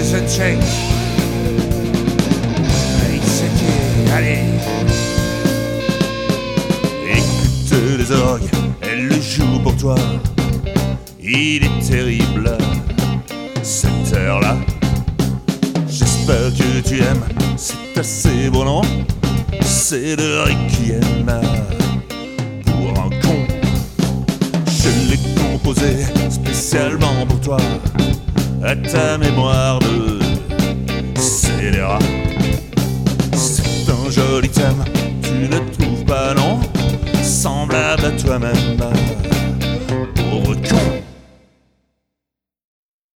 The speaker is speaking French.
doesn't change. Allez. Écoute les orgues, elles le jouent pour toi. Il est terrible, cette heure-là. J'espère que tu aimes, c'est assez bon, non? C'est le requiem pour un con. Je l'ai composé spécialement pour toi, à ta mémoire de scélérat. C'est un joli thème, tu ne trouves pas, non? Semblable à toi-même.